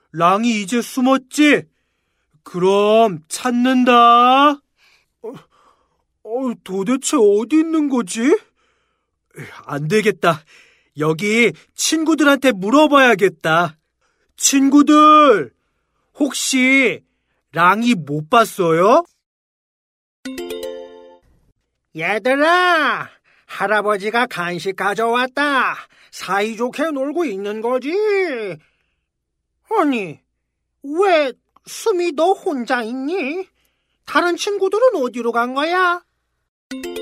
랑이 이제 숨었지? 그럼 찾는다. 도대체 어디 있는 거지? 안 되겠다. 여기 친구들한테 물어봐야겠다. 친구들, 혹시 랑이 못 봤어요? 얘들아, 할아버지가 간식 가져왔다. 사이좋게 놀고 있는 거지? 아니, 왜 수미 너 혼자 있니? 다른 친구들은 어디로 간 거야?